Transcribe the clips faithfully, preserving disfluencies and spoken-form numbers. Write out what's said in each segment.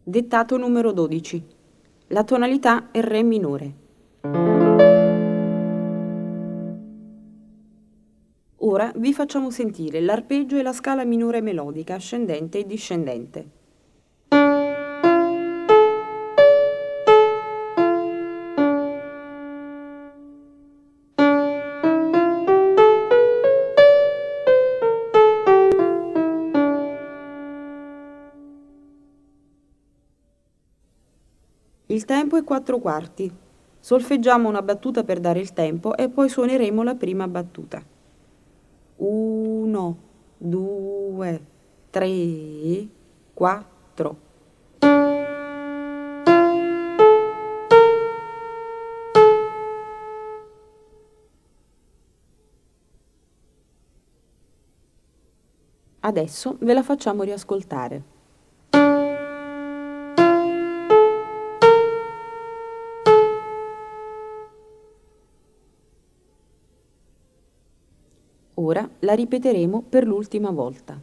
Dettato numero dodici. La tonalità è Re minore. Ora vi facciamo sentire l'arpeggio e la scala minore melodica ascendente e discendente. Il tempo è quattro quarti. Solfeggiamo una battuta per dare il tempo e poi suoneremo la prima battuta. Uno, due, tre, quattro. Adesso ve la facciamo riascoltare. Ora la ripeteremo per l'ultima volta.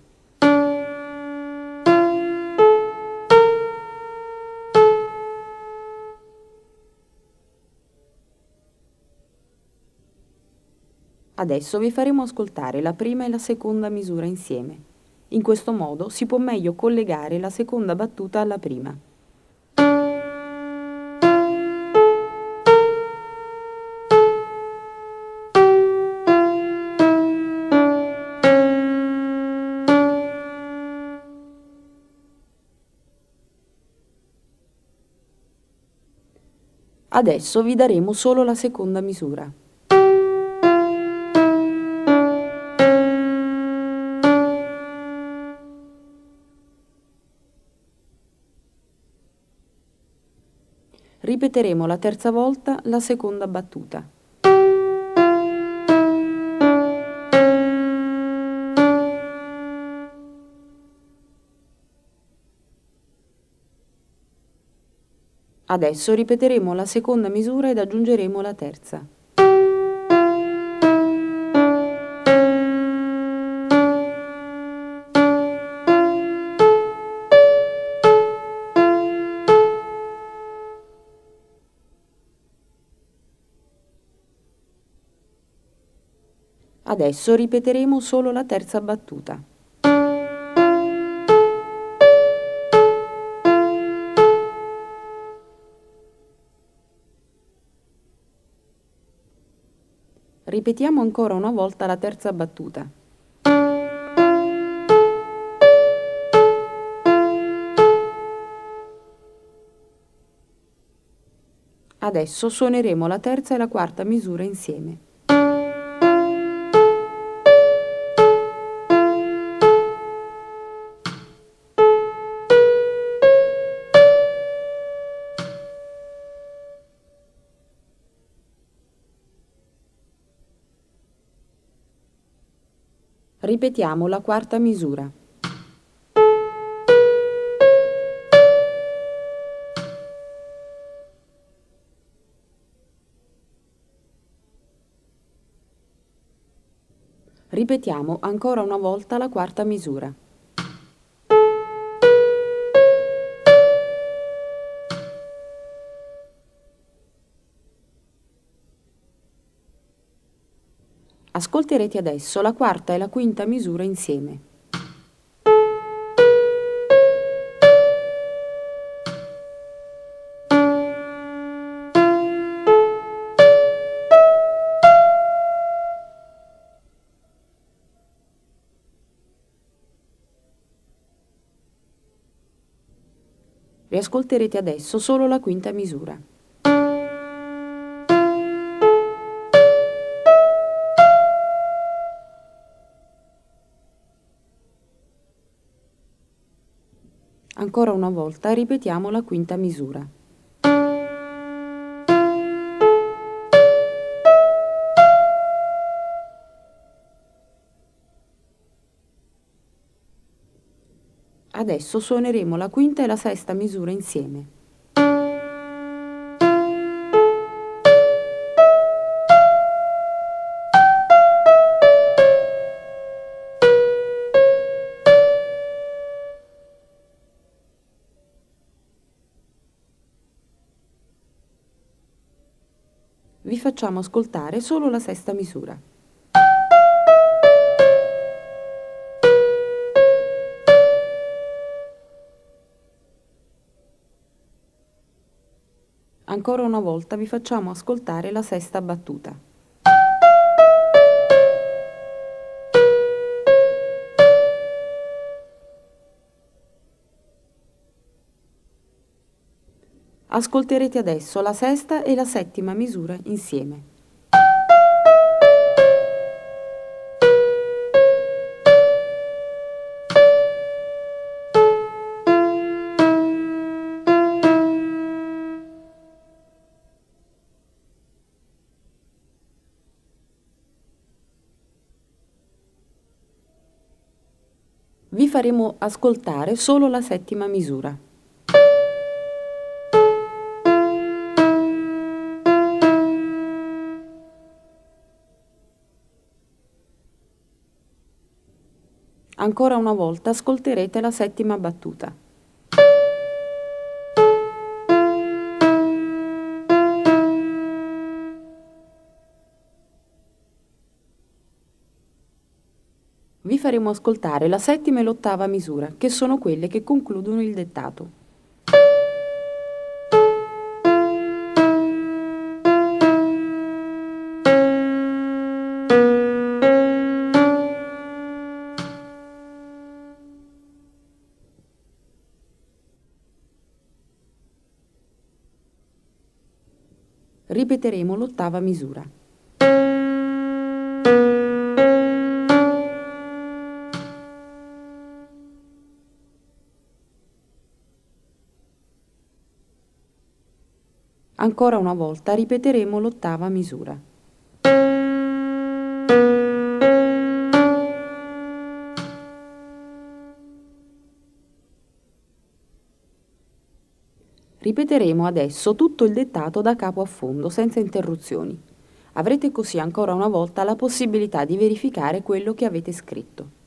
Adesso vi faremo ascoltare la prima e la seconda misura insieme. In questo modo si può meglio collegare la seconda battuta alla prima. Adesso vi daremo solo la seconda misura. Ripeteremo la terza volta la seconda battuta. Adesso ripeteremo la seconda misura ed aggiungeremo la terza. Adesso ripeteremo solo la terza battuta. Ripetiamo ancora una volta la terza battuta. Adesso suoneremo la terza e la quarta misura insieme. Ripetiamo la quarta misura. Ripetiamo ancora una volta la quarta misura. Ascolterete adesso la quarta e la quinta misura insieme. Riascolterete adesso solo la quinta misura. Ancora una volta ripetiamo la quinta misura. Adesso suoneremo la quinta e la sesta misura insieme. Vi facciamo ascoltare solo la sesta misura. Ancora una volta vi facciamo ascoltare la sesta battuta. Ascolterete adesso la sesta e la settima misura insieme. Vi faremo ascoltare solo la settima misura. Ancora una volta ascolterete la settima battuta. Vi faremo ascoltare la settima e l'ottava misura, che sono quelle che concludono il dettato. Ripeteremo l'ottava misura. Ancora una volta ripeteremo l'ottava misura. Ripeteremo adesso tutto il dettato da capo a fondo, senza interruzioni. Avrete così ancora una volta la possibilità di verificare quello che avete scritto.